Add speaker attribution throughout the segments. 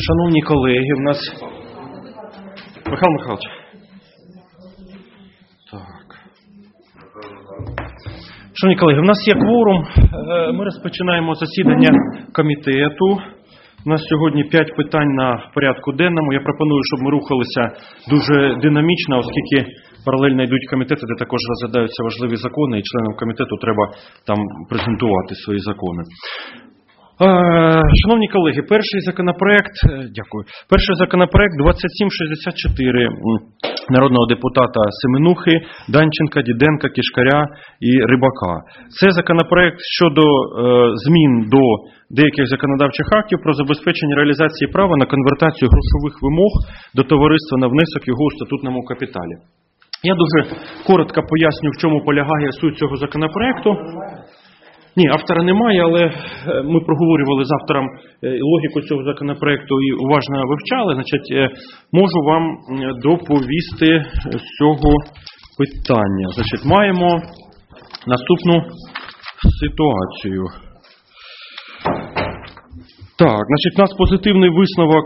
Speaker 1: Шановні колеги, в нас... Михайло Михайлович. Так. Шановні колеги, в нас є кворум. Ми розпочинаємо засідання комітету. У нас сьогодні 5 питань на порядку денному. Я пропоную, щоб ми рухалися дуже динамічно, оскільки паралельно йдуть комітети, де також розглядаються важливі закони, і членам комітету треба там презентувати свої закони. Шановні колеги, перший законопроект 2764 народного депутата Семенухи, Данченка, Діденка, Кишкаря і Рибака. Це законопроект щодо змін до деяких законодавчих актів про забезпечення реалізації права на конвертацію грошових вимог до товариства на внесок його у статутному капіталі. Я дуже коротко поясню, в чому полягає суть цього законопроекту. Ні, автора немає, але ми проговорювали з автором логіку цього законопроекту і уважно вивчали. Значить, можу вам доповісти з цього питання. Значить, маємо наступну ситуацію. Так, значить, у нас позитивний висновок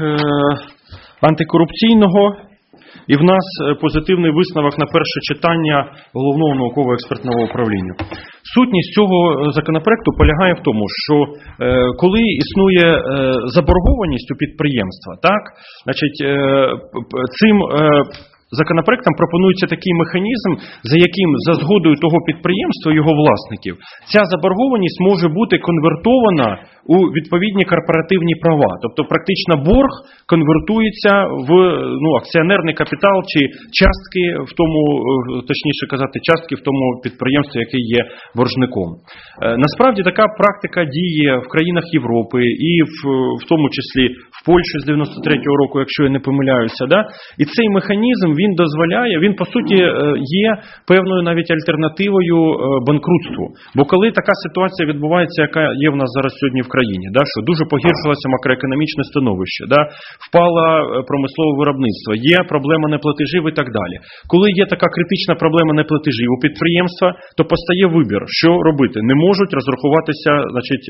Speaker 1: антикорупційного. І в нас позитивний висновок на перше читання Головного науково-експертного управління. Сутність цього законопроекту полягає в тому, що коли існує заборгованість у підприємства, так, значить, цим законопроектом пропонується такий механізм, за яким за згодою того підприємства, його власників, ця заборгованість може бути конвертована у відповідні корпоративні права. Тобто практично борг конвертується в акціонерний капітал чи частки в тому, точніше казати, частки в тому підприємстві, яке є боржником. Насправді така практика діє в країнах Європи і в тому числі в Польщі з 93-го року, якщо я не помиляюся. Да? І цей механізм, він дозволяє, він по суті є певною навіть альтернативою банкрутству. Бо коли така ситуація відбувається, яка є в нас зараз сьогодні в країні, да, що дуже погіршилося макроекономічне становище, да, впало промислове виробництво, є проблема неплатежів і так далі. Коли є така критична проблема неплатежів у підприємства, то постає вибір, що робити. Не можуть розрахуватися, значить,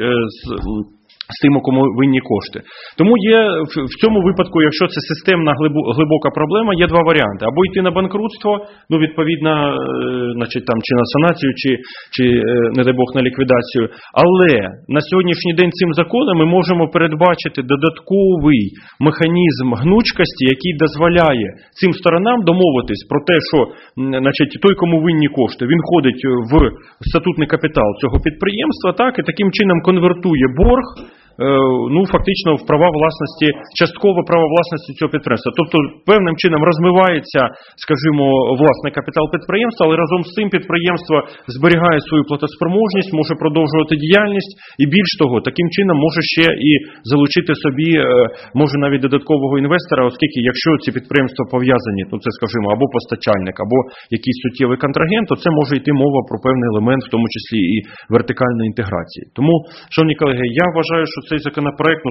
Speaker 1: з тим, у кому винні кошти. Тому є в цьому випадку, якщо це системна глибока проблема, є два варіанти. Або йти на банкрутство, відповідно, значить, там, чи на санацію, чи не дай Бог, на ліквідацію. Але на сьогоднішній день цим законом ми можемо передбачити додатковий механізм гнучкості, який дозволяє цим сторонам домовитись про те, що, значить, той, кому винні кошти, він входить в статутний капітал цього підприємства, так, і таким чином конвертує борг фактично в права власності, частково права власності цього підприємства. Тобто певним чином розмивається, скажімо, власний капітал підприємства, але разом з цим підприємство зберігає свою платоспроможність, може продовжувати діяльність і більш того, таким чином може ще і залучити собі, може навіть додаткового інвестора, оскільки якщо ці підприємства пов'язані, це, скажімо, або постачальник, або якийсь суттєвий контрагент, то це може йти мова про певний елемент, в тому числі і вертикальної інтеграції. Тому, шановні колеги, я вважаю, що цей законопроект,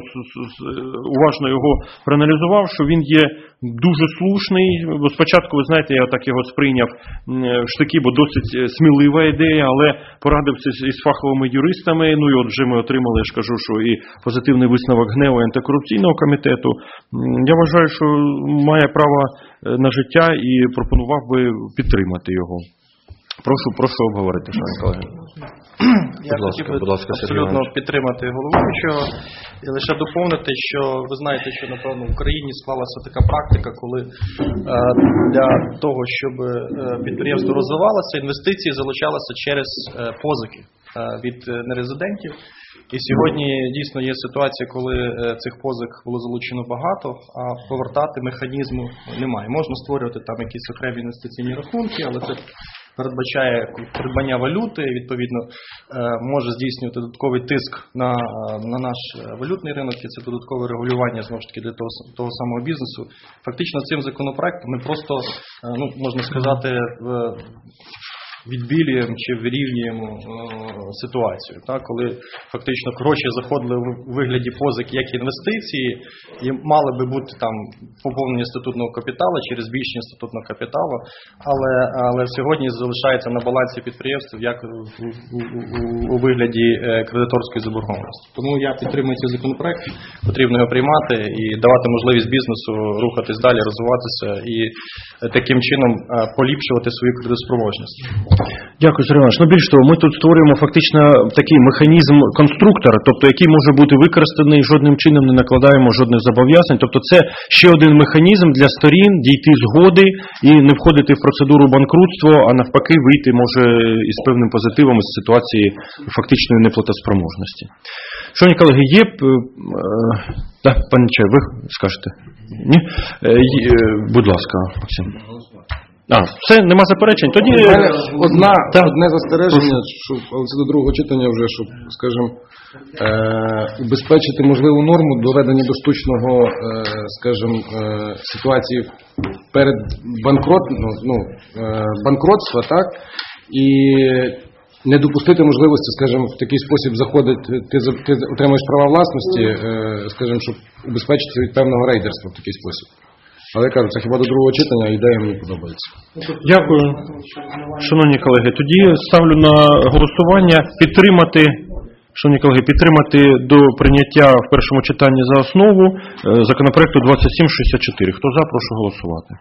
Speaker 1: уважно його проаналізував, що він є дуже слушний. Бо спочатку, ви знаєте, я так його сприйняв в штики, бо досить смілива ідея, але порадився із фаховими юристами, і от вже ми отримали, я ж кажу, що і позитивний висновок ГНЕУ і антикорупційного комітету. Я вважаю, що має право на життя і пропонував би підтримати його. Прошу обговорити, шановні колеги.
Speaker 2: Я хотів би абсолютно підтримати головуючого і лише доповнити, що ви знаєте, що, напевно, в Україні склалася така практика, коли для того, щоб підприємство розвивалося, інвестиції залучалися через позики від нерезидентів. І сьогодні дійсно є ситуація, коли цих позик було залучено багато, а повертати механізму немає. Можна створювати там якісь окремі інвестиційні рахунки, але це передбачає придбання валюти, відповідно, може здійснювати додатковий тиск на наш валютний ринок, і це додаткове регулювання, знову ж таки, для того самого бізнесу. Фактично, цим законопроектом ми просто, можна сказати, відбілюємо чи вирівнюємо ситуацію. Так? Коли фактично гроші заходили у вигляді позик як інвестиції, і мали би бути там поповнення статутного капіталу через збільшення статутного капіталу, але сьогодні залишається на балансі підприємств як у вигляді кредиторської заборгованості. Тому я підтримую цей законопроект, потрібно його приймати і давати можливість бізнесу рухатись далі, розвиватися і таким чином поліпшувати свою кредитоспроможність.
Speaker 1: Дякую, Сергій Іванович. Більш того, ми тут створюємо фактично такий механізм конструктора, тобто який може бути використаний, жодним чином не накладаємо жодних зобов'язань. Тобто це ще один механізм для сторін дійти згоди і не входити в процедуру банкрутства, а навпаки вийти може із певним позитивом із ситуації фактичної неплатоспроможності. Шановні колеги, є... Так, пане Чай, ви скажете? Ні? Будь ласка, Максим. Все, нема заперечень. Тоді
Speaker 3: одне застереження, але це до другого читання вже, щоб, скажімо, убезпечити можливу норму доведення до штучного, скажімо, ситуації перед банкротства, так, і не допустити можливості, скажімо, в такий спосіб заходить, ти отримуєш права власності, скажімо, щоб убезпечити від певного рейдерства в такий спосіб. Але я кажу, це хіба до другого читання, ідея мені подобається.
Speaker 1: Дякую. Шановні колеги, тоді ставлю на голосування підтримати до прийняття в першому читанні за основу законопроекту 2764. Хто за, прошу голосувати.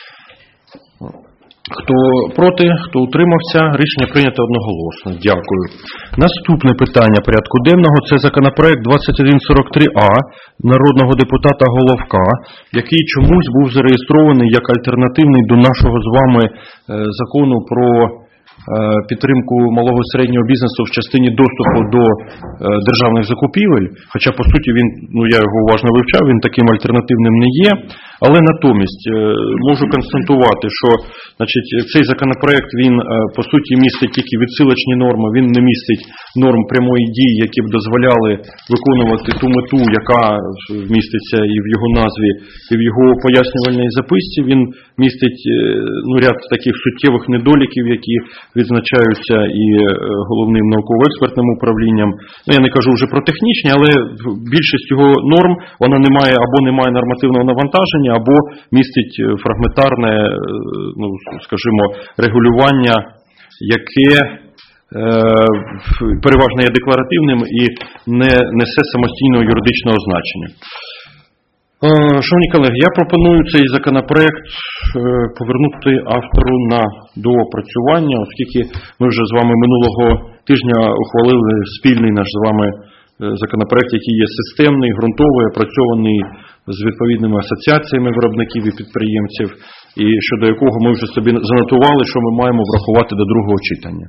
Speaker 1: Хто проти, хто утримався, рішення прийнято одноголосно. Дякую. Наступне питання порядку денного – це законопроект 2143А народного депутата Головка, який чомусь був зареєстрований як альтернативний до нашого з вами закону про підтримку малого і середнього бізнесу в частині доступу до державних закупівель, хоча по суті він, я його уважно вивчав, він таким альтернативним не є, але натомість можу констатувати, що цей законопроект, він по суті містить тільки відсилочні норми, він не містить норм прямої дії, які б дозволяли виконувати ту мету, яка міститься і в його назві, і в його пояснювальній записці. Він містить ряд таких суттєвих недоліків, які відзначаються і Головним науково-експертним управлінням. Я не кажу вже про технічні, але більшість його норм, вона не має або не має нормативного навантаження, або містить фрагментарне, скажімо, регулювання, яке переважно є декларативним і не несе самостійного юридичного значення. Шановні колеги, я пропоную цей законопроект повернути автору на доопрацювання, оскільки ми вже з вами минулого тижня ухвалили спільний наш з вами законопроект, який є системний, ґрунтовий, опрацьований з відповідними асоціаціями виробників і підприємців, і щодо якого ми вже собі занотували, що ми маємо врахувати до другого читання.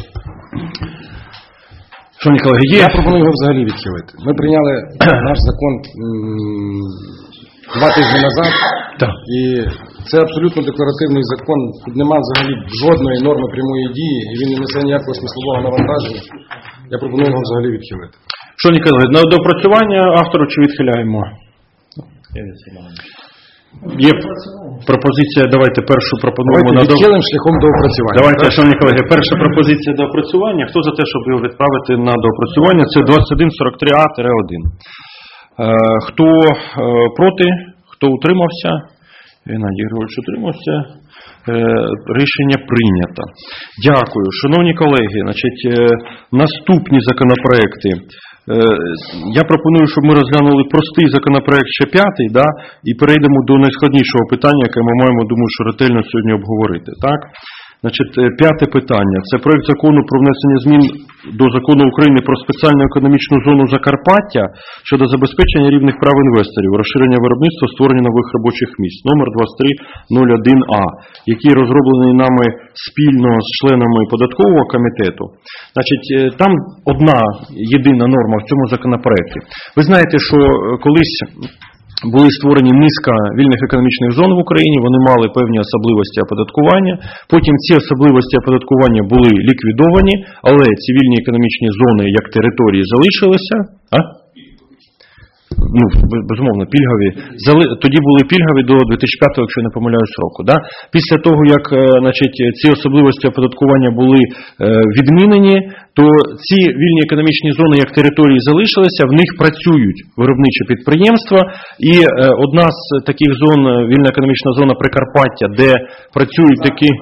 Speaker 1: Шановні колеги,
Speaker 3: Я пропоную його взагалі відхилити. Ми прийняли наш закон 2 тижні назад, і це абсолютно декларативний закон, тут немає взагалі жодної норми прямої дії, і він не несе ніякого смислового навантаження. Я пропоную його взагалі відхилити.
Speaker 1: Шановні колеги, на доопрацювання автору чи відхиляємо? Є пропозиція, давайте першу пропонуємо на
Speaker 3: відхилимо шляхом доопрацювання.
Speaker 1: Давайте, шановні колеги, перша пропозиція доопрацювання. Хто за те, щоб його відправити на доопрацювання? Це 2143А-1. Хто проти, хто утримався? Геннадій Григорович утримався. Рішення прийнято. Дякую. Шановні колеги, наступні законопроекти. Я пропоную, щоб ми розглянули простий законопроект ще 5-й, і перейдемо до найскладнішого питання, яке ми маємо, думаю, що ретельно сьогодні обговорити. Так? 5-те питання. Це проект закону про внесення змін до Закону України про спеціальну економічну зону Закарпаття щодо забезпечення рівних прав інвесторів, розширення виробництва, створення нових робочих місць, номер 2301А, який розроблений нами спільно з членами податкового комітету. Там одна єдина норма в цьому законопроекті. Ви знаєте, що колись були створені низка вільних економічних зон в Україні, вони мали певні особливості оподаткування, потім ці особливості оподаткування були ліквідовані, але ці вільні економічні зони як території залишилися. безумовно, пільгові, тоді були пільгові до 2005, якщо я не помиляюсь, року. Да? Після того, як ці особливості оподаткування були відмінені, то ці вільні економічні зони як території залишилися, в них працюють виробничі підприємства, і одна з таких зон, вільна економічна зона Прикарпаття, де працюють такі...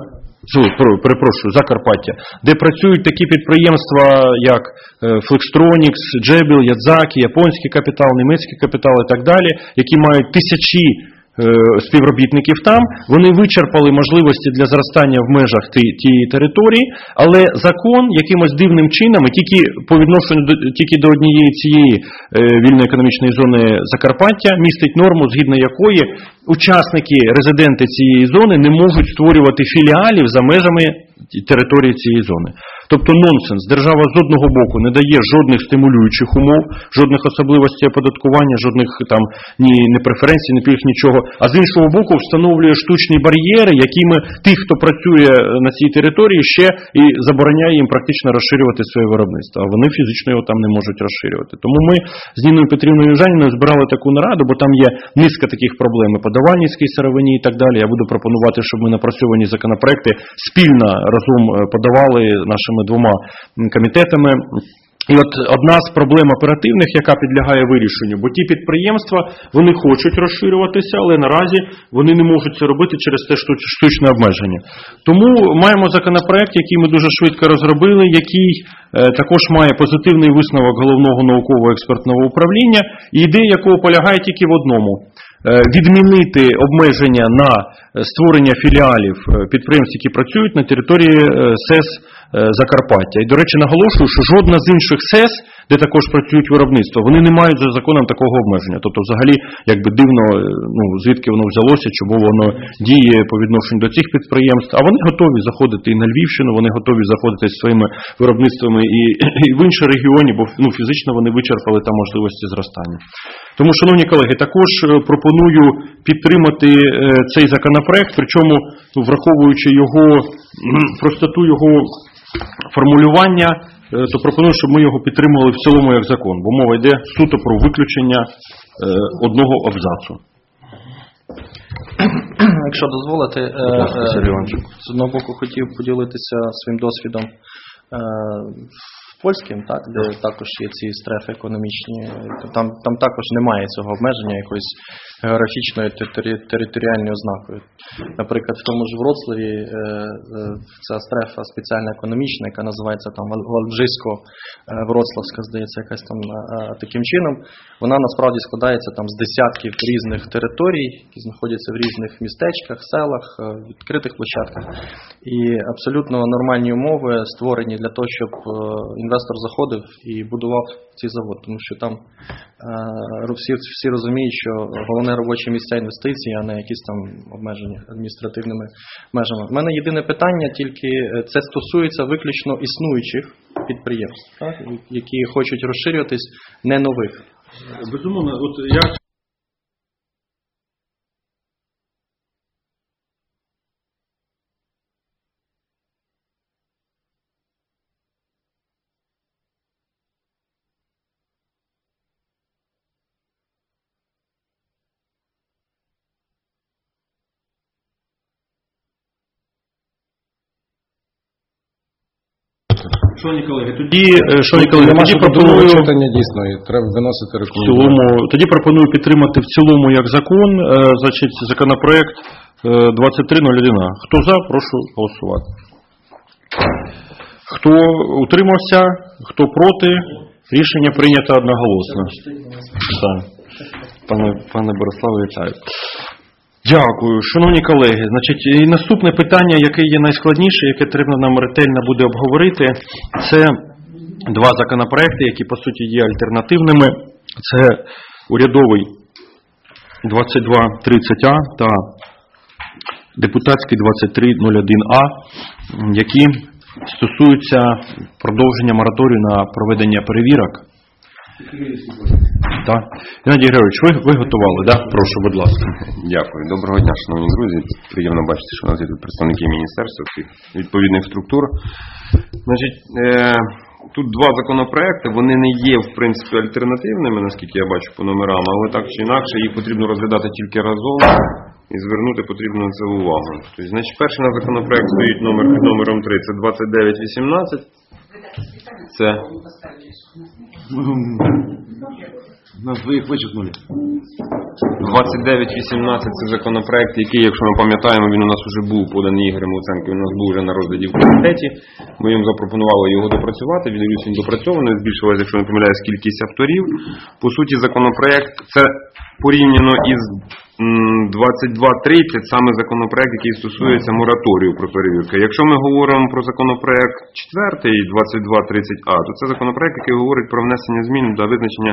Speaker 1: Закарпаття, де працюють такі підприємства, як Flextronics, Jabil, Ядзакі, японський капітал, німецький капітал і так далі, які мають тисячі співробітників там, вони вичерпали можливості для зростання в межах тієї території, але закон якимось дивним чином, і тільки по відношенню тільки до однієї цієї вільної економічної зони Закарпаття містить норму, згідно якої учасники, резиденти цієї зони не можуть створювати філіалів за межами території цієї зони. Тобто нонсенс. Держава з одного боку не дає жодних стимулюючих умов, жодних особливостей оподаткування, жодних там ні преференцій, ні пільг, нічого. А з іншого боку встановлює штучні бар'єри, якими тих, хто працює на цій території, ще і забороняє їм практично розширювати своє виробництво. А вони фізично його там не можуть розширювати. Тому ми з Ніною Петрівною Южаніною збирали таку нараду, бо там є низка таких проблем по Даванівській сировині і так далі. Я буду пропонувати, щоб ми напрацьовані законопроекти спільно разом подавали нашими двома комітетами. І от одна з проблем оперативних, яка підлягає вирішенню, бо ті підприємства, вони хочуть розширюватися, але наразі вони не можуть це робити через те штучне обмеження. Тому маємо законопроект, який ми дуже швидко розробили, який також має позитивний висновок Головного науково-експертного управління, і ідея якого полягає тільки в одному – відмінити обмеження на створення філіалів підприємств, які працюють на території СЕС Закарпаття. І, до речі, наголошую, що жодна з інших СЕС, де також працюють виробництва, вони не мають за законом такого обмеження. Тобто, взагалі, якби дивно, звідки воно взялося, чому воно діє по відношенню до цих підприємств. А вони готові заходити і на Львівщину, вони готові заходити зі своїми виробництвами і в інші регіони, бо фізично вони вичерпали там можливості зростання. Тому, шановні колеги, також пропоную підтримати цей законопроект, причому враховуючи його простоту його формулювання, то пропоную, щоб ми його підтримували в цілому як закон, бо мова йде суто про виключення одного абзацу.
Speaker 2: Якщо дозволите, з одного боку хотів поділитися своїм досвідом польським, так, де також є ці стрефи економічні, там також немає цього обмеження якоїсь географічною територіальною ознакою. Наприклад, в тому ж Вроцлаві ця стрефа спеціальна економічна, яка називається там Валбжисько-Вроцлавська, здається, якась там таким чином, вона насправді складається там з десятків різних територій, які знаходяться в різних містечках, селах, відкритих площадках. І абсолютно нормальні умови створені для того, щоб інвестор заходив і будував цей завод, тому що там всі розуміють, що головне робоче місця інвестицій, а не якісь там обмеження адміністративними межами. У мене єдине питання, тільки це стосується виключно існуючих підприємств, так, які хочуть розширюватись, не нових.
Speaker 1: Безумовно, от я... Шановні колеги, тоді пропоную
Speaker 3: читання дійсно, і треба виносити рекомендації.
Speaker 1: Тоді пропоную підтримати в цілому як закон, значить, законопроект 2301. Хто за, прошу голосувати. Хто утримався, хто проти, рішення прийнято одноголосно. Так. Пане Бориславе, вітаю. Дякую. Шановні колеги, значить, і наступне питання, яке є найскладніше, яке треба нам ретельно буде обговорити, це два законопроекти, які, по суті, є альтернативними. Це урядовий 2230А та депутатський 2301А, які стосуються продовження мораторію на проведення перевірок. Так. Геннадій Григорович, ви готували, так? Прошу, будь ласка.
Speaker 4: Дякую. Доброго дня, шановні друзі. Приємно бачити, що у нас є тут представники міністерства, всіх відповідних структур. Значить, тут два законопроекти, вони не є, в принципі, альтернативними, наскільки я бачу по номерам, але так чи інакше їх потрібно розглядати тільки разом і звернути потрібно на це увагу. Тобто, значить, перший на законопроект стоїть під номером 3, це 2918. Це...
Speaker 3: Нас двоїх вичерпнули.
Speaker 4: 2918 це законопроект, який, якщо ми пам'ятаємо, він у нас вже був поданий Ігорем Луценком, він у нас був вже на розгляді в комітеті. Ми їм запропонували його допрацювати, він допрацьований, збільшилась, якщо не помиляюсь, кількість авторів. По суті, законопроект, це порівняно із 2230, саме законопроект, який стосується мораторію про перевірки. Якщо ми говоримо про законопроект 4, 2230А, то це законопроект, який говорить про внесення змін до визначення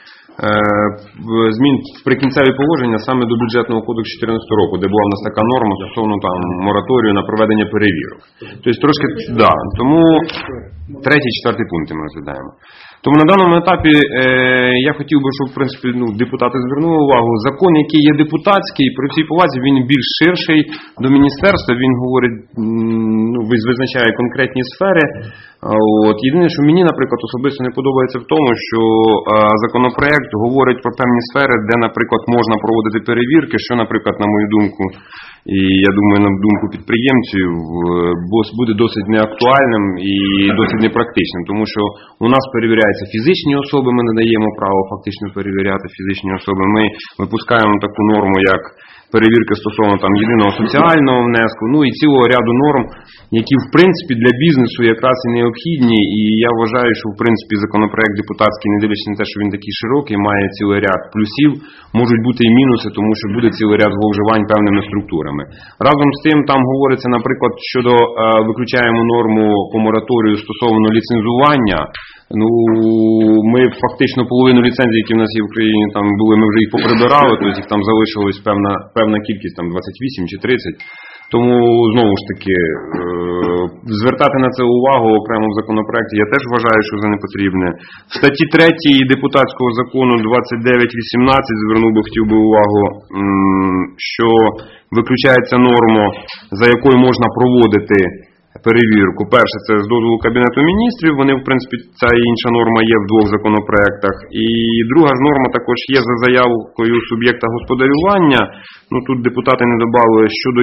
Speaker 4: змін в прикінцеві положення саме до бюджетного кодексу 2014 року, де була в нас така норма стосовно там мораторію на проведення перевірок. Тобто трошки, да, тому третій, четвертий пункти ми розглядаємо. Тому на даному етапі я хотів би, щоб в принципі депутати звернули увагу. Закон, який є депутатський, при всій повазі, він більш ширший до міністерства, він говорить, визначає конкретні сфери. Єдине, що мені, наприклад, особисто не подобається в тому, що законопроект говорить про певні сфери, де, наприклад, можна проводити перевірки, що, наприклад, на мою думку, і я думаю, на думку підприємців, буде досить неактуальним і досить непрактичним, тому що у нас перевіряються фізичні особи, ми надаємо право фактично перевіряти фізичні особи, ми випускаємо таку норму, як перевірки стосовно там єдиного соціального внеску, і цілого ряду норм, які в принципі для бізнесу якраз і необхідні, і я вважаю, що в принципі законопроект депутатський, не дивлячись на те, що він такий широкий, має цілий ряд плюсів, можуть бути і мінуси, тому що буде цілий ряд зловживань певними структурами. Разом з тим там говориться, наприклад, щодо виключаємо норму по мораторію стосовно ліцензування. Ми фактично половину ліцензій, які в нас є в Україні, там були, ми вже їх поприбирали, тобто їх там залишилось певна кількість, там 28 чи 30. Тому, знову ж таки, звертати на це увагу окремо в законопроекті я теж вважаю, що це не потрібне. В статті 3 депутатського закону 2918 звернув би, хотів би увагу, що виключається норма, за якою можна проводити перевірку. Перше, це з дозволу Кабінету міністрів, вони, в принципі, ця інша норма є в двох законопроектах. І друга ж норма також є за заявкою суб'єкта господарювання. Тут депутати не додали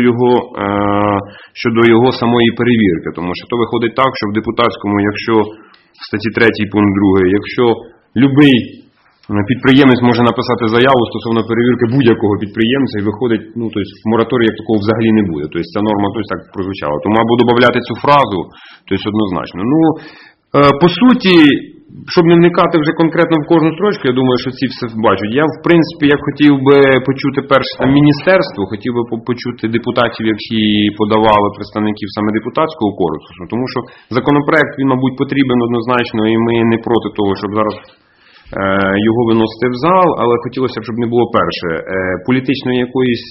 Speaker 4: щодо його самої перевірки, тому що то виходить так, що в депутатському, якщо в статті 3 пункт 2, якщо любий підприємець може написати заяву стосовно перевірки будь-якого підприємця і виходить, в мораторії як такого взагалі не буде. Тобто ця норма так прозвучала. Тому або додати цю фразу, однозначно. По суті, щоб не вникати вже конкретно в кожну строчку, я думаю, що ці все бачать. Я, в принципі, хотів би почути перше міністерство, хотів би почути депутатів, які подавали представників саме депутатського корпусу, тому що законопроект, він, мабуть, потрібен однозначно, і ми не проти того, щоб зараз його виносити в зал, але хотілося б, щоб не було перше політичної якоїсь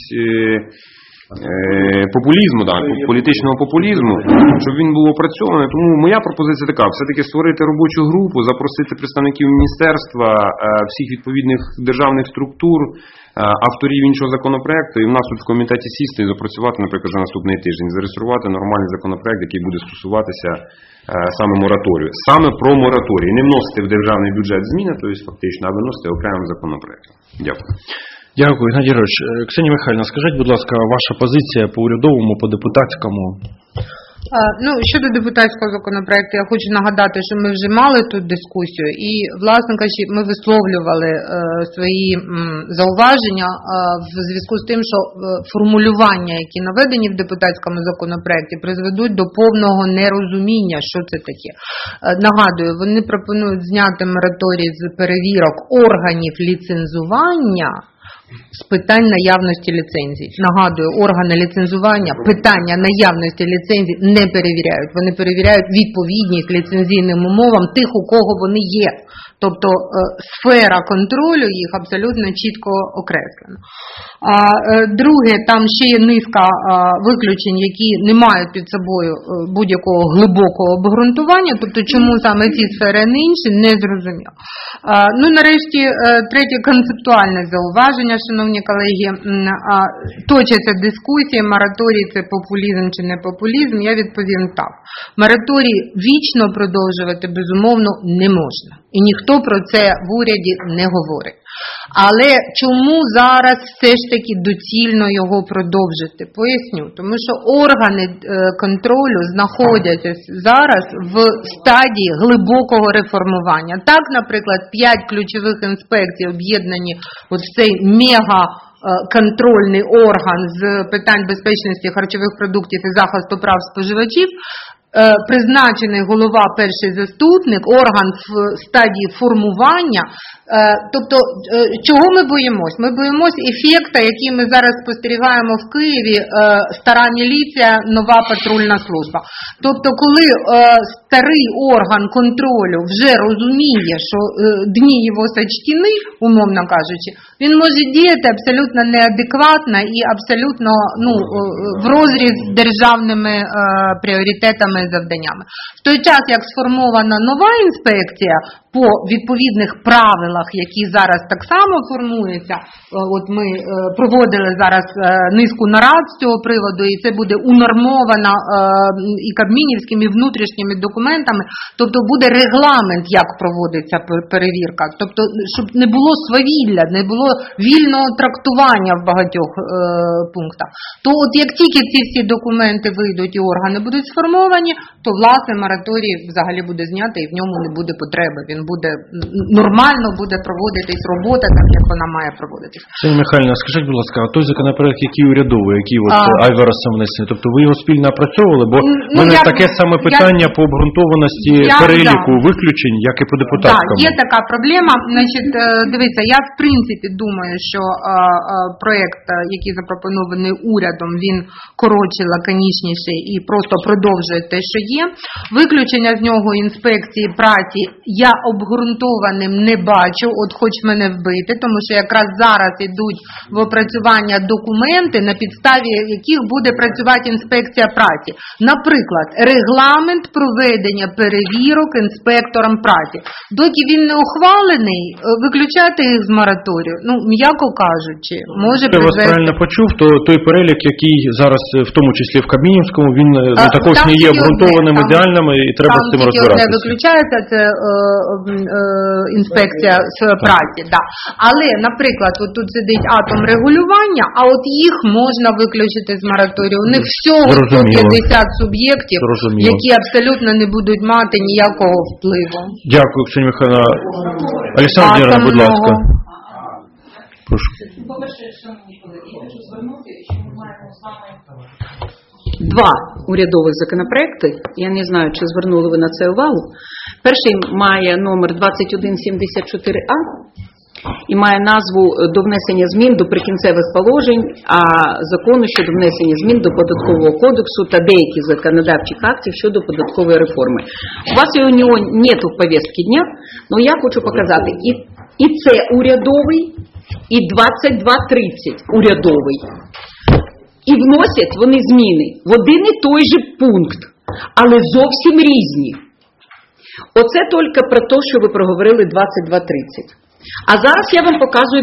Speaker 4: популізму, політичного популізму, щоб він був опрацьований. Тому моя пропозиція така, все-таки створити робочу групу, запросити представників міністерства, всіх відповідних державних структур, авторів іншого законопроекту, і в нас тут в комітеті сісти і запрацювати, наприклад, за наступний тиждень, зареєструвати нормальний законопроект, який буде стосуватися саме мораторію. Саме про мораторій. Не вносити в державний бюджет зміни, тобто фактично, а виносити окремим законопроектом. Дякую.
Speaker 1: Дякую, Геннадій Григорович. Ксенія Михайлівна, скажіть, будь ласка, ваша позиція по урядовому, по депутатському?
Speaker 5: Щодо депутатського законопроекту, я хочу нагадати, що ми вже мали тут дискусію і, власне кажучи, ми висловлювали свої зауваження в зв'язку з тим, що формулювання, які наведені в депутатському законопроекті, призведуть до повного нерозуміння, що це таке. Нагадую, вони пропонують зняти мораторій з перевірок органів ліцензування з питань наявності ліцензій. Нагадую, органи ліцензування питання наявності ліцензій не перевіряють. Вони перевіряють відповідність ліцензійним умовам тих, у кого вони є. Тобто сфера контролю їх абсолютно чітко окреслена. Друге, там ще є низка виключень, які не мають під собою будь-якого глибокого обґрунтування, тобто чому саме ці сфери, а не інші, не зрозуміло. Нарешті, третє концептуальне зауваження. зауваження, шановні колеги. Точаться дискусії, мораторій – це популізм чи не популізм. Я відповім так. Мораторій вічно продовжувати, безумовно, не можна. І ніхто про це в уряді не говорить. Але чому зараз все ж таки доцільно його продовжити? Поясню. Тому що органи контролю знаходяться зараз в стадії глибокого реформування. Так, наприклад, 5 ключових інспекцій об'єднані в цей мега-контрольний орган з питань безпечності харчових продуктів і захисту прав споживачів, призначений голова, перший заступник, орган в стадії формування. Тобто, чого ми боїмось? Ми боїмось ефекта, який ми зараз спостерігаємо в Києві, стара міліція, нова патрульна служба. Тобто, коли старий орган контролю вже розуміє, що дні його сочтені, умовно кажучи, він може діяти абсолютно неадекватно і абсолютно в розріз з державними пріоритетами і завданнями. В той час, як сформована нова інспекція по відповідних правилах, які зараз так само формуються, от ми проводили зараз низку нарад з цього приводу, і це буде унормовано і кабмінівськими, і внутрішніми документами, тобто буде регламент, як проводиться перевірка, тобто, щоб не було свавілля, не було вільного трактування в багатьох пунктах. То от як тільки ці всі документи вийдуть і органи будуть сформовані, то власне мораторій взагалі буде знято і в ньому не буде потреби. Він буде нормально буде проводитись робота, так як вона має проводитись.
Speaker 1: Соня Михайлівна, скажіть, будь ласка, а той законопроект, який урядовий, який Айварасом внесений, тобто ви його спільно опрацьовували? Бо в мене таке саме питання по обґрунтованості переліку виключень, як і по депутатському.
Speaker 5: Так, є така проблема. Значить, дивіться, я в принципі думаю, що проєкт, який запропонований урядом, він коротше, лаконічніший і просто продовжує те, що є. Виключення з нього інспекції праці я обґрунтованим не бачу, от хоч мене вбити, тому що якраз зараз йдуть в опрацювання документи, на підставі яких буде працювати інспекція праці. Наприклад, регламент проведення перевірок інспектором праці. Доки він не ухвалений, виключати їх з мораторію, м'яко кажучи, може призвести... Я вас
Speaker 1: правильно почув, то той перелік, який зараз, в тому числі в Кабмінівському, він також не є обґрунтованим, ідеальним, і треба з цим розбиратися. Там тільки одне
Speaker 5: виключається, це інспекція з праці. Да. Але, наприклад, от тут сидить атомрегулювання, а от їх можна виключити з мораторію. У них всього 150 суб'єктів, які абсолютно не будуть мати ніякого впливу.
Speaker 1: Дякую, Ксенія Михайлівна. Олександр Діран, будь ласка. Прошу.
Speaker 6: По-перше, шановні колеги, я хочу звернути, що ми маємо з вами 2 урядових законопроекти. Я не знаю, чи звернули ви на це увагу. Перший має номер 2174А і має назву «До внесення змін до прикінцевих положень закону щодо внесення змін до Податкового кодексу та деяких законодавчих актів щодо податкової реформи». У вас у нього нету в повестці дня, але я хочу показати. І це урядовий, і 2230 урядовий. І вносять вони зміни в один і той же пункт, але зовсім різні. Оце тільки про те, що ви проговорили 2230. А зараз я вам показую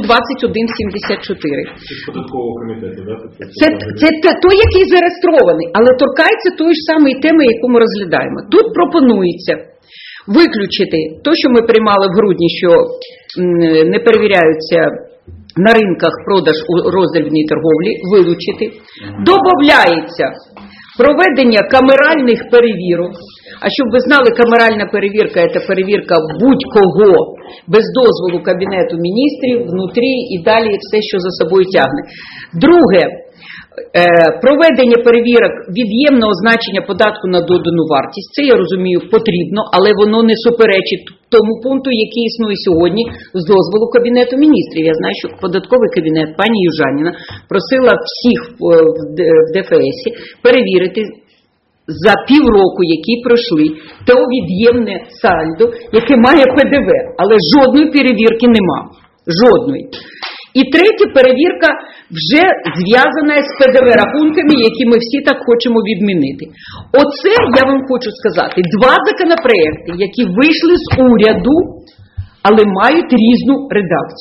Speaker 6: 2174.
Speaker 1: Податкового комітету, так?
Speaker 6: Це той, який зареєстрований, але торкається тої ж самої теми, яку ми розглядаємо. Тут пропонується виключити те, що ми приймали в грудні, що не перевіряються на ринках продаж у роздрібній торговлі, вилучити. Добавляється проведення камеральних перевірок. А щоб ви знали, камеральна перевірка – це перевірка будь-кого без дозволу Кабінету міністрів, внутрі і далі все, що за собою тягне. Друге, проведення перевірок від'ємного значення податку на додану вартість. Це, я розумію, потрібно, але воно не суперечить тому пункту, який існує сьогодні з дозволу Кабінету міністрів. Я знаю, що податковий кабінет пані Южаніна просила всіх в ДФСі перевірити за півроку, які пройшли, то від'ємне сальдо, яке має ПДВ, але жодної перевірки нема. Жодної. І третя перевірка вже зв'язана з ПДВ-рахунками, які ми всі так хочемо відмінити. Оце, я вам хочу сказати, 2 законопроекти, які вийшли з уряду, але мають різну редакцію.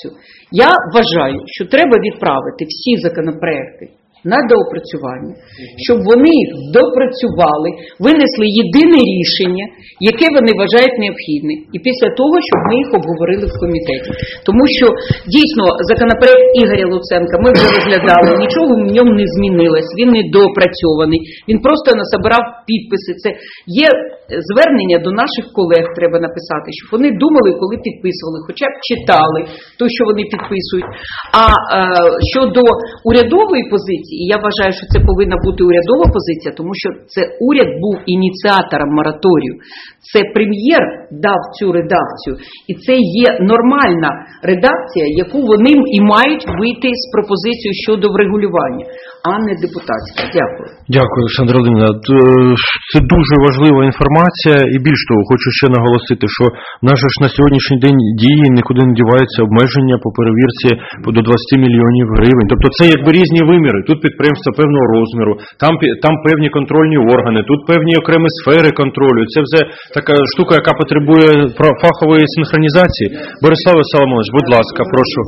Speaker 6: Я вважаю, що треба відправити всі законопроекти на доопрацювання, щоб вони їх допрацювали, винесли єдине рішення, яке вони вважають необхідним. І після того, щоб ми їх обговорили в комітеті. Тому що, дійсно, законопроект Ігоря Луценка ми вже розглядали, нічого в ньому не змінилось, він не доопрацьований, він просто насобирав підписи. Це є звернення до наших колег, треба написати, щоб вони думали, коли підписували, хоча б читали те, що вони підписують. А щодо урядової позиції, і я вважаю, що це повинна бути урядова позиція, тому що це уряд був ініціатором мораторію. Це прем'єр дав цю редакцію. І це є нормальна редакція, яку вони і мають вийти з пропозицією щодо врегулювання, а не депутатська. Дякую.
Speaker 1: Дякую, Олександра Володимирівна. Це дуже важлива інформація. І більш того, хочу ще наголосити, що в нас же ж на сьогоднішній день діє, нікуди не дівається обмеження по перевірці до 20 мільйонів гривень. Тобто це якби різні виміри. Тут підприємства певного розміру, там певні контрольні органи, тут певні окремі сфери контролю. Це все така штука, яка потребує фахової синхронізації. Бориславе Соломонович, будь ласка, прошу.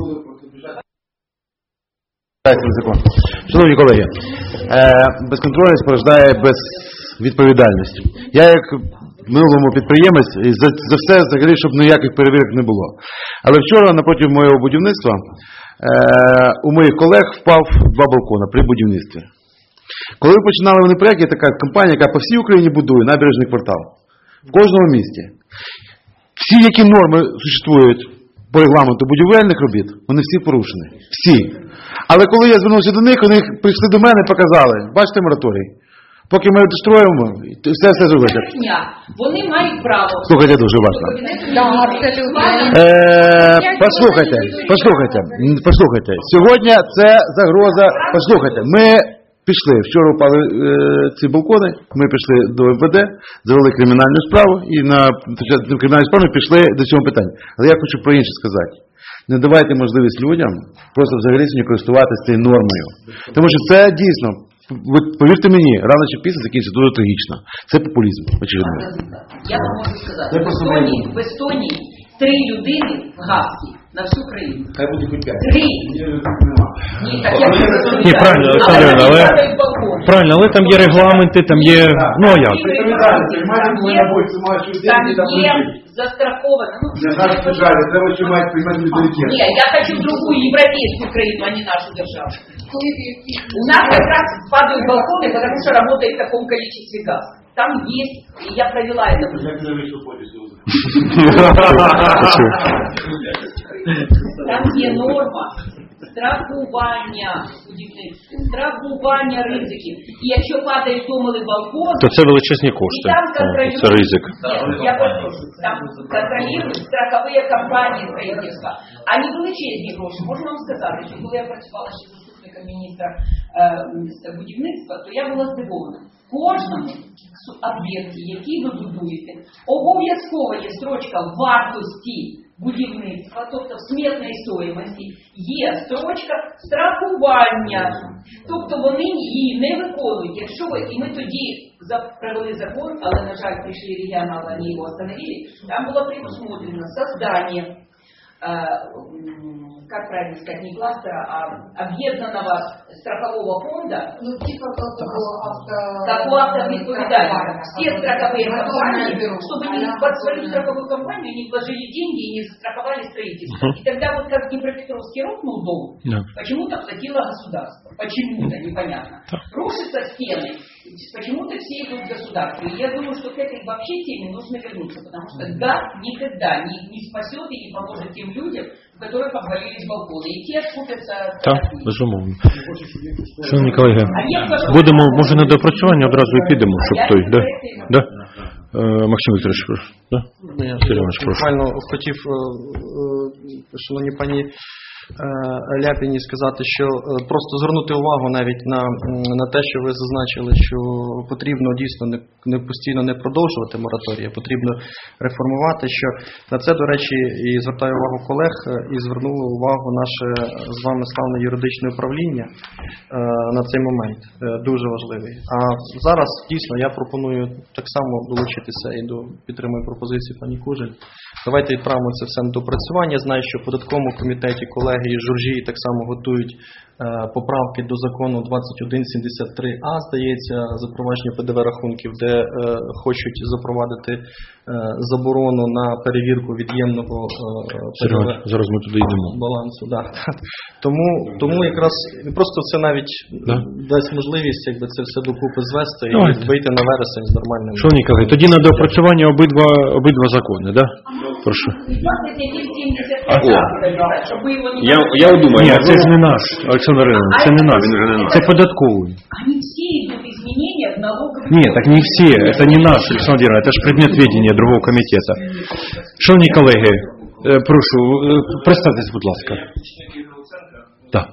Speaker 7: Шановні колеги, безконтрольність порождає безвідповідальність. Я як минулому підприємець за все взагалі, щоб ніяких перевірок не було. Але вчора напроти моєго будівництва у моїх колег впав 2 балкона при будівництві. Коли починали вони проєкт, є така компанія, яка по всій Україні будує набережний квартал. В кожному місті. Всі, які норми существують по регламенту будівельних робіт, вони всі порушені. Всі. Але коли я звернувся до них, вони прийшли до мене і показали, бачите мораторій. Поки ми достроїмо, все зробити.
Speaker 6: Вони мають право.
Speaker 7: Слухайте, дуже важливо. Послухайте. Сьогодні це загроза. Послухайте, ми пішли, вчора впали ці балкони, ми пішли до МВД, завели кримінальну справу і на кримінальну справу пішли до цього питання. Але я хочу про інше сказати. Не давайте можливість людям просто взагалі сьогодні користуватися цією нормою. Тому що це дійсно, повірте мені, рано чи пізно закінчиться дуже трагічно. Це популізм, очевидно.
Speaker 6: Я вам можу сказати, в Естонії 3 людини в газі на всю країну.
Speaker 7: Хай буде хоч 5.
Speaker 6: 3. Ні, так я
Speaker 1: Ні, правильно, Олександр, але правильно, але там є регламенти, там є, ну а як?
Speaker 6: Там є застраховано.
Speaker 7: Треба ще мати приймати літературу.
Speaker 6: Ні, я хочу другую европейскую країну, а не нашу державу. У нас как раз падают балконы, потому что работает в таком количестве газ. Там есть, и я провела это. Там є норма страхування будівництва, страхування ризиків. І якщо падають домили балкон,
Speaker 1: то це величезні кошти. Це ризик.
Speaker 6: Я прошу, там контролюють страхові компанії строїтельства. А не величезні гроші. Можу вам сказати, що коли я працювала ще заступником міністра будівництва, то я була здивована. Кожному об'єкті, який ви будуєте, обов'язково є строчка вартості будівництва, тобто в смітній стоїмості, є строчка страхування. Тобто вони її не виконують. Якщо ви, і ми тоді провели закон, але, на жаль, прийшли регіонали, вони його остановили, там було предусмотрено создание, как правильно сказать, не кластера, а объединенного страхового фонда,
Speaker 5: Ну, типа
Speaker 6: как у автовідповідальності. Все страховые компании, чтобы не под свою страховую компанию не вложили деньги и не застраховали строительство. И тогда вот как Днепропетровский рухнул дом, почему-то платило государство. Почему-то, непонятно. Рушатся стены, почему-то все идут в государство. И я думаю, что к этой вообще теме нужно вернуться, потому что газ никогда не спасет и не поможет тем людям, у которых обвалились балконы. И те откупятся...
Speaker 1: Так, безумовно. Шановні колеги, будемо, може, на доопрацювання одразу і підемо, щоб той, да? Максим Вікторович, прошу. Да? Сергій Іванович, прошу.
Speaker 2: Буквально хотів, шановні пані Ляпіні, сказати, що просто звернути увагу навіть на те, що ви зазначили, що потрібно дійсно не постійно не продовжувати мораторій, а потрібно реформувати, що на це, до речі, і звертаю увагу колег, і звернуло увагу наше з вами славне юридичне управління на цей момент, дуже важливий. А зараз дійсно я пропоную так само долучитися і до підтримую пропозиції пані Кужель. Давайте відправимо це все на допрацювання. Знаю, що в податковому комітеті колеги колеги із Журжії так само готують поправки до закону 2173А, здається, запровадження ПДВ-рахунків, де хочуть запровадити заборону на перевірку від'ємного ПДВ
Speaker 1: Зараз ми туди йдемо.
Speaker 2: балансу. Да. Тому якраз просто це навіть дасть можливість це все докупи звести і вийти на вересень з нормальним.
Speaker 1: Шановні колеги, тоді на доопрацювання обидва закони, да? Прошу.
Speaker 4: Я думаю,
Speaker 1: Ні, це ж не наш, Олександр Іванович, це не наш, це податковий.
Speaker 6: Они все идут изменения в налоговый.
Speaker 1: Нет, так не все, это не наш, Александр Иванович, это же предмет ведения другого комітету. Шановні колеги, прошу, представтесь, будь ласка. Так.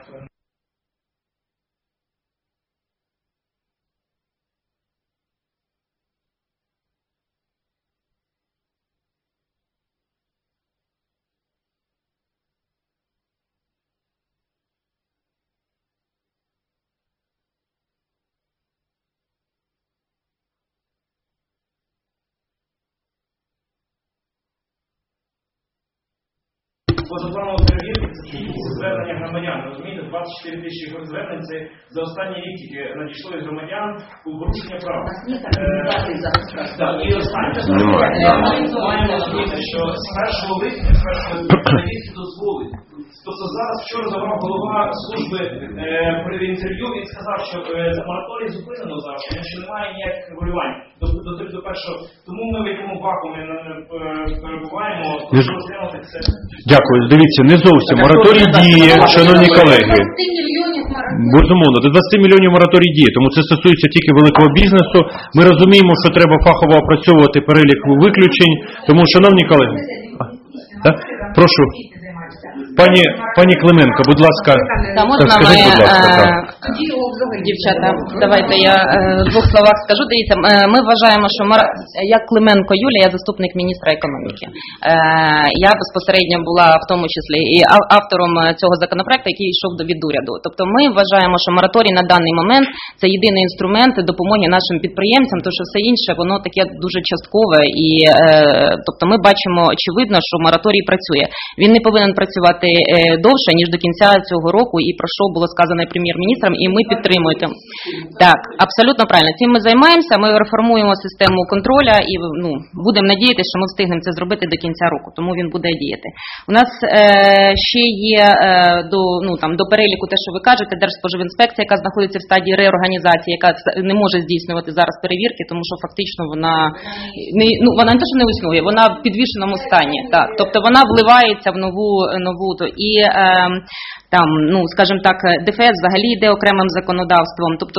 Speaker 8: Позапланової перевірки це звернення громадян. Розумієте, 24 тисячі звернень це за останній рік тільки надійшло від громадян у порушення прав. І останнє. Маємо розуміти, що з 1 липня перевірки дозволить. Тобто зараз вчора забрав голова служби при інтерв'ю, він сказав, що мораторій зупинено зараз, тому що немає ніяких регулювань до першого. Тому ми в якому вакуумі перебуваємо, прошу розглянути це.
Speaker 1: Дякую. Дивіться, не зовсім. Мораторій діє, шановні колеги. Безумовно, до 20 мільйонів мораторій діє, тому це стосується тільки великого бізнесу. Ми розуміємо, що треба фахово опрацьовувати перелік виключень, тому, шановні колеги, прошу. Пані Клименко, будь ласка, скажіть, будь ласка.
Speaker 9: Дівчата, давайте я в двох словах скажу. Дивіться, ми вважаємо, що я Клименко Юлія, я заступник міністра економіки. Я безпосередньо була в тому числі і автором цього законопроекту, який йшов від уряду. Тобто ми вважаємо, що мораторій на даний момент це єдиний інструмент допомоги нашим підприємцям, тому що все інше, воно таке дуже часткове і тобто ми бачимо очевидно, що мораторій працює. Він не повинен працювати довше, ніж до кінця цього року, і про що було сказано прем'єр-міністром, і ми підтримуємо. Так, абсолютно правильно. Цим ми займаємося, ми реформуємо систему контроля і будемо надіятися, що ми встигнемо це зробити до кінця року, тому він буде діяти. У нас ще є до переліку те, що ви кажете, Держспоживінспекція, яка знаходиться в стадії реорганізації, яка не може здійснювати зараз перевірки, тому що фактично вона не те, що не існує, вона в підвішеному стані. Так, тобто вона вливається в нову і там, скажімо так, ДФС взагалі йде окремим законодавством. Тобто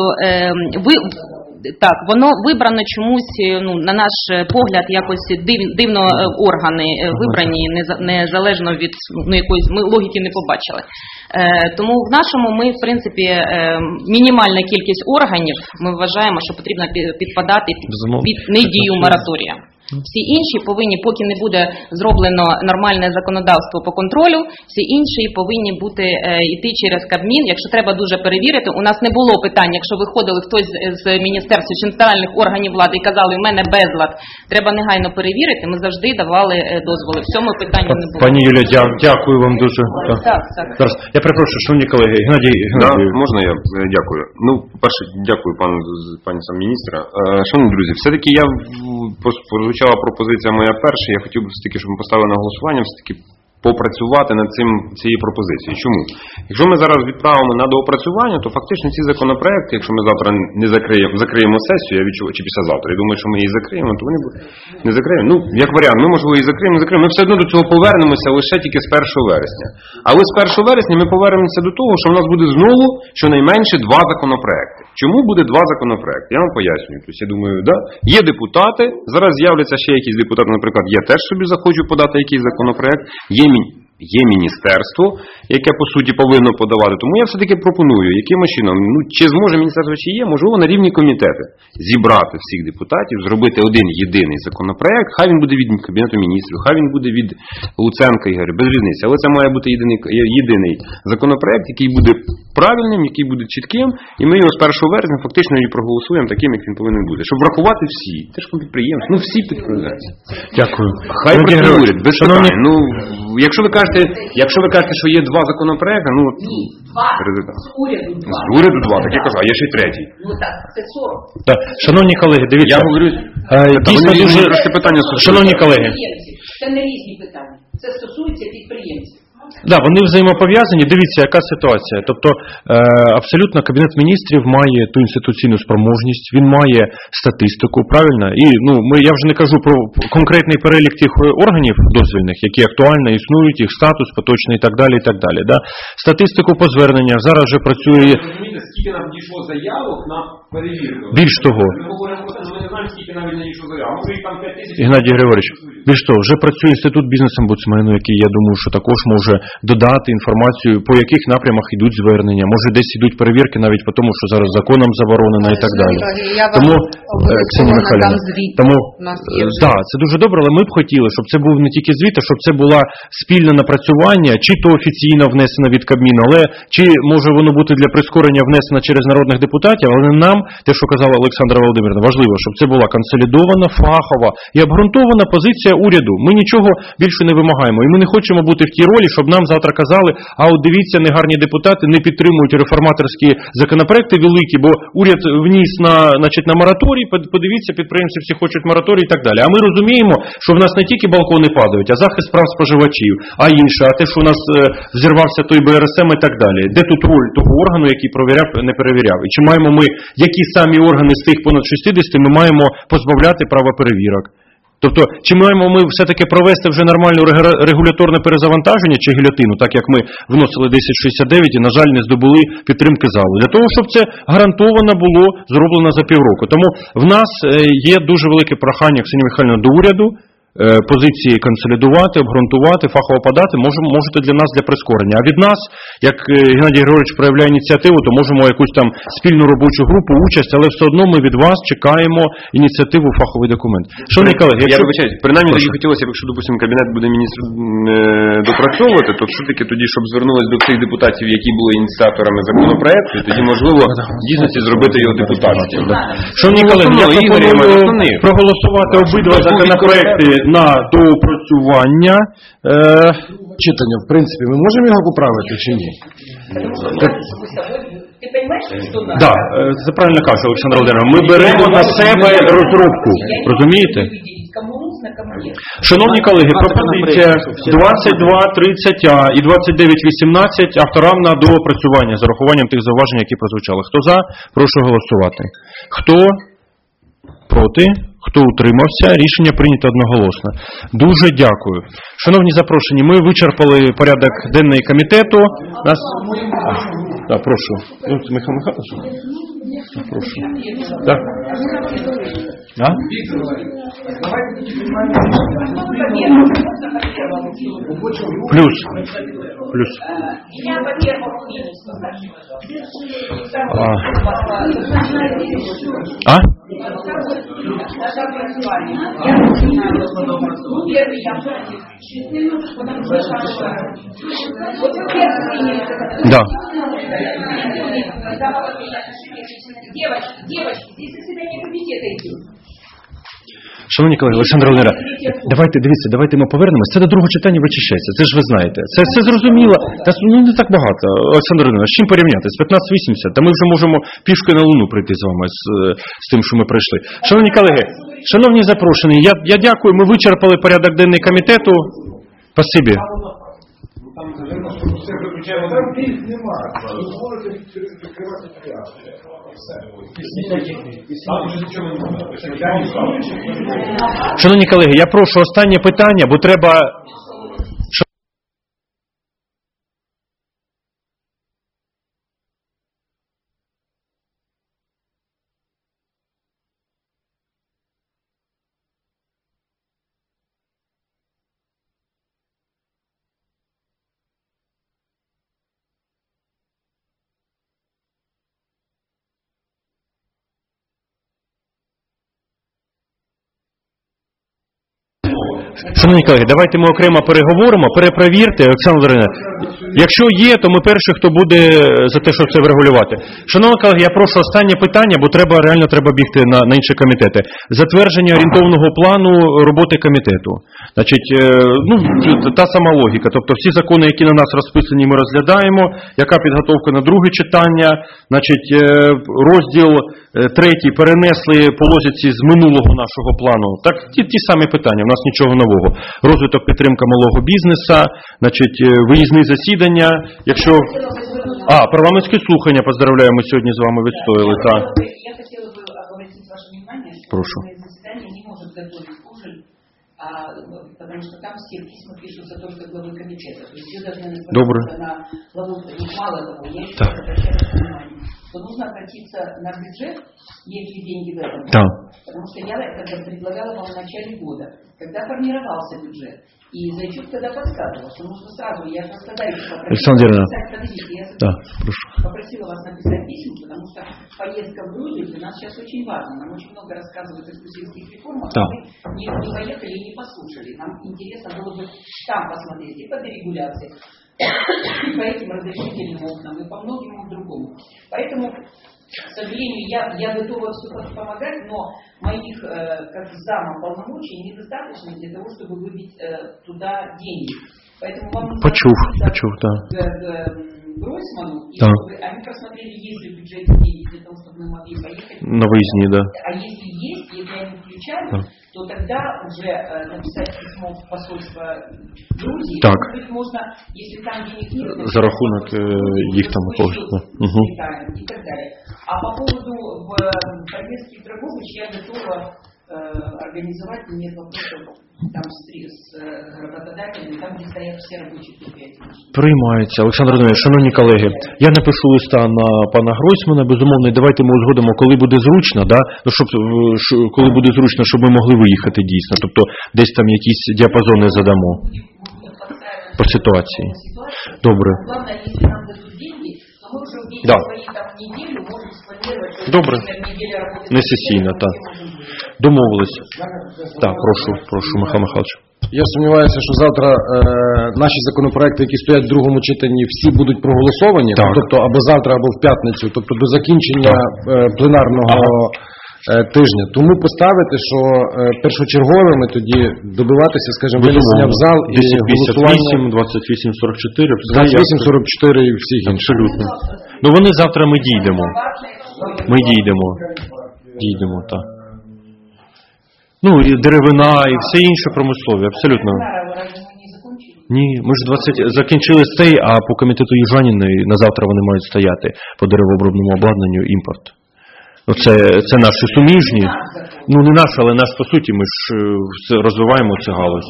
Speaker 9: воно вибрано чомусь, на наш погляд, якось дивно органи вибрані, незалежно від якоїсь, ми логіки не побачили. Тому в нашому ми, в принципі, мінімальна кількість органів, ми вважаємо, що потрібно підпадати під недію мораторія. Всі інші повинні, поки не буде зроблено нормальне законодавство по контролю, всі інші повинні бути йти через Кабмін. Якщо треба дуже перевірити, у нас не було питань, якщо виходили хтось з міністерства чи центральних органів влади і казали, у мене безлад, треба негайно перевірити, ми завжди давали дозволи. В цьому питанні не було.
Speaker 1: Пані Юлія, дякую вам дуже.
Speaker 9: Так.
Speaker 1: Зараз, я перепрошую, шановні колеги, Геннадій.
Speaker 4: Можна я дякую? Перше, дякую пані самміністра. Шановні друзі, все-таки прозвучала пропозиція моя перша, я хотів би все-таки, щоб ми поставили на голосування, все-таки попрацювати над цією пропозицією. Чому? Якщо ми зараз відправимо на доопрацювання, то фактично ці законопроекти, якщо ми завтра не закриємо сесію, я відчуваю, чи післязавтра, я думаю, що ми її закриємо, то вони не закриємо. Як варіант, ми, можливо, її закриємо, ми все одно до цього повернемося лише тільки з 1 вересня. Але з 1 вересня ми повернемося до того, що в нас буде знову щонайменше 2 законопроекти. Чому буде 2 законопроекти? Я вам пояснюю. Тобто, я думаю, є депутати, зараз з'являться ще якісь депутати, наприклад, я теж собі захочу подати якийсь законопроект, є міністерство, яке, по суті, повинно подавати. Тому я все-таки пропоную, якимось чином, чи зможе міністерство, чи є, можливо, на рівні комітету зібрати всіх депутатів, зробити один єдиний законопроект, хай він буде від Кабінету міністрів, хай він буде від Луценка Ігоря, без різниці. Але це має бути єдиний законопроект, який буде правильним, який буде чітким, і ми його з 1 вересня фактично і проголосуємо таким, як він повинен бути. Щоб врахувати всі, теж підприємці, всі підприємці.
Speaker 1: Дякую.
Speaker 4: Хай працює уряд, без питань. Якщо ви кажете, якщо ви кажете, що є два законопроекти, ну...
Speaker 6: Ні, два.
Speaker 4: Результат.
Speaker 6: З уряду два.
Speaker 4: З уряду два, так я кажу, а є ще й третій.
Speaker 6: Ну так, це 40.
Speaker 1: Так, шановні колеги, дивіться.
Speaker 4: Я говорю,
Speaker 1: дійсно
Speaker 4: вони
Speaker 1: дуже...
Speaker 4: трошки питання стосуються.
Speaker 1: Шановні колеги.
Speaker 6: Це не різні питання. Це стосується підприємців.
Speaker 1: Да, вони взаємопов'язані. Дивіться, яка ситуація. Тобто, абсолютно Кабінет міністрів має ту інституційну спроможність, він має статистику, правильно? І я вже не кажу про конкретний перелік тих органів дозвільних, які актуально існують, їх статус поточний і так далі, і так далі. Да? Статистику по зверненнях зараз вже працює...
Speaker 4: Розумієте, скільки нам дійшло заявок на перевірку?
Speaker 1: Більш того...
Speaker 4: Ми говоримо про це, але ми не знаємо, скільки навіть не дійшло заявок. Може, їх там 5 тисяч...
Speaker 1: Геннадій Григорович, більш того, вже працює інститут бізнес-омбудсмену, який, я думаю, що також може додати інформацію, по яких напрямах йдуть звернення. Може, десь йдуть перевірки навіть по тому, що зараз законом заборонено і так далі.
Speaker 5: Тому,
Speaker 1: Ксенія Михайлівна, тому, це дуже добре, але ми б хотіли, щоб це був не тільки звіт, а щоб це було спільне напрацювання, чи то офіційно внесено від Кабміну, але чи може воно бути для прискорення внесено через народних депутатів, але нам, те, що казала Олександра Володимирівна, важливо, щоб це була консолідована, фахова і обґрунтована позиція уряду. Ми нічого більше не вимагаємо. І ми не хочемо бути в тій ролі, щоб нам завтра казали, а от дивіться, негарні депутати не підтримують реформаторські законопроекти великі, бо уряд вніс на мораторій, подивіться, підприємці всі хочуть мораторій і так далі. А ми розуміємо, що в нас не тільки балкони падають, а захист прав споживачів, а інше, а те, що у нас взірвався той БРСМ і так далі. Де тут роль того органу, який провіряв, не перевіряв? І чи маємо ми, які самі органи з тих понад 60 ми маємо позбавляти права перевірок? Тобто, чи маємо ми все-таки провести вже нормальне регуляторне перезавантаження чи гільотину, так як ми вносили 1069 і, на жаль, не здобули підтримки залу. Для того, щоб це гарантовано було зроблено за півроку. Тому в нас є дуже велике прохання, Ксенія Михайлівна, до уряду, позиції консолідувати, обґрунтувати, фахово подати, можете для нас, для прискорення. А від нас, як Геннадій Григорович проявляє ініціативу, то можемо якусь там спільну робочу групу, участь, але все одно ми від вас чекаємо ініціативу, фаховий документ. Шановні колеги,
Speaker 4: я вибачаюсь, принаймні тоді хотілося б, якщо, допустимо, Кабінет буде міністр допрацьовувати, то все-таки тоді, щоб звернулись до всіх депутатів, які були ініціаторами законопроекту, тоді, можливо, в дійсності зробити його депутатським.
Speaker 1: Шановні колеги, я пропоную проголосувати обидва законопроекти на доопрацювання.
Speaker 3: Читання, в принципі, ми можемо його поправити чи ні?
Speaker 6: Ти розумієш, що нам?
Speaker 1: Так, це правильно каже Олександр Володимирович. Ми беремо на себе розробку. Розумієте? Шановні колеги, пропозиція 22.30А і 29.18 авторам на доопрацювання з урахуванням тих зауважень, які прозвучали. Хто за? Прошу голосувати. Хто проти? Хто утримався? Рішення прийнято одноголосно. Дуже дякую. Шановні запрошені, ми вичерпали порядок денний комітету. Нас... Так, прошу. Михайло Михайлович? Прошу. Так. А? Плюс. А? Да.
Speaker 6: Девочки, здесь заседание комитета идет.
Speaker 1: Шановні колеги, Олександр Володимирович, давайте ми повернемось. Це до другого читання вичищається, це ж ви знаєте. Це все зрозуміло. Та не так багато. Олександр Володимирович, з чим порівняти? З 1580, та ми вже можемо пішки на Луну прийти з вами, з тим, що ми прийшли. Шановні колеги, шановні запрошені, я дякую, ми вичерпали порядок денний комітету. Спасибі. Шановні колеги, я прошу останнє питання, бо треба... Шановні колеги, давайте ми окремо переговоримо, перепровірте, Олександр Володимирович. Якщо є, то ми перші, хто буде за те, щоб це врегулювати. Шановні колеги, я прошу останнє питання, бо реально треба бігти на інші комітети. Затвердження орієнтовного плану роботи комітету. Значить, та сама логіка. Тобто всі закони, які на нас розписані, ми розглядаємо. Яка підготовка на друге читання? Значить, розділ 3 перенесли по логіці з минулого нашого плану. Так, ті самі питання, у нас нічого нового. Розвиток, підтримка малого бізнесу, значить, виїзні засідання. Якщо... парламентські слухання, поздравляю, ми сьогодні з вами відстояли. Так.
Speaker 6: Я хотела бы обратить ваше внимание, что
Speaker 1: Прошу.
Speaker 6: заседание не может готовить ужин, потому что там все письма пишутся только главы комитета. То есть все должны находиться на главу. Мало того, я еще раз обращаю внимание, что нужно обратиться на бюджет, есть ли деньги в этом.
Speaker 1: Да.
Speaker 6: Потому что я это предлагала вам в начале года, когда формировался бюджет. И Зайчук тогда подсказывал, что нужно сразу, я просто дальше попросила вас написать письма, потому что поездка в Грузию для нас сейчас очень важна. Нам очень много рассказывают о эксклюзивных реформах, а мы не поехали и не послушали. Нам интересно было бы там посмотреть и по дерегуляции, и по этим разрешительным окнам, и по многому другому. Поэтому, к сожалению, я готова все помогать, но моих, как зама, полномочий недостаточно для того, чтобы выбить туда деньги. Поэтому вам нужно к Гройсману, и чтобы они посмотрели, есть ли в бюджете деньги для того, чтобы мы могли поехать.
Speaker 1: На выездные, да.
Speaker 6: А если есть, если они включают, то тогда уже написать письмо в посольство Грузии.
Speaker 1: Так.
Speaker 6: Может быть, можно, если там денег нет,
Speaker 1: за рахунок их там
Speaker 6: и так далее. А по поводу поездки в Драгович я готова организовать, нет вопросов там с работодателями, там где стоят все рабочие предприятия.
Speaker 1: Приймається. Олександр Володимирович, шановні колеги, я напишу листа на пана Гройсмана, безумовно, і давайте ми узгодимо, коли буде зручно, коли буде зручно, щоб ми могли виїхати дійсно. Тобто десь там якісь діапазони задамо по ситуації. Добре.
Speaker 6: Главное, если нам дадут деньги, то мы уже в свои там неделю можем спланировать.
Speaker 1: Добре. Не сесійно, так. Домовились. Так, прошу, Михайло Михайлович.
Speaker 3: Я сумніваюся, що завтра наші законопроекти, які стоять в другому читанні, всі будуть проголосовані. Тобто або завтра, або в п'ятницю. Тобто до закінчення пленарного тижня. Тому поставити, що першочерговими тоді добиватися, скажімо, винесення в зал і голосування.
Speaker 1: 28-44.
Speaker 3: 28-44 і всіх інших.
Speaker 1: Абсолютно. Ну вони завтра ми дійдемо. Дійдемо, так. Ну, і деревина, і все інше промислові, абсолютно. Ні, ми ж закінчили з цей, а по комітету Южаніної на завтра вони мають стояти по деревообробному обладнанню імпорт. Ну, це наші суміжні. Ну, не наші, але наш по суті, ми ж розвиваємо цю галузь.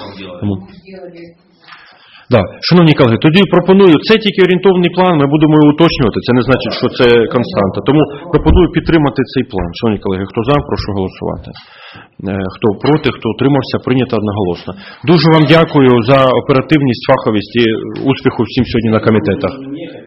Speaker 1: Да. Шановні колеги, тоді пропоную, це тільки орієнтовний план, ми будемо його уточнювати, це не значить, що це константа. Тому пропоную підтримати цей план. Шановні колеги, хто за, прошу голосувати. Хто проти, хто утримався, прийнято одноголосно. Дуже вам дякую за оперативність, фаховість і успіху всім сьогодні на комітетах.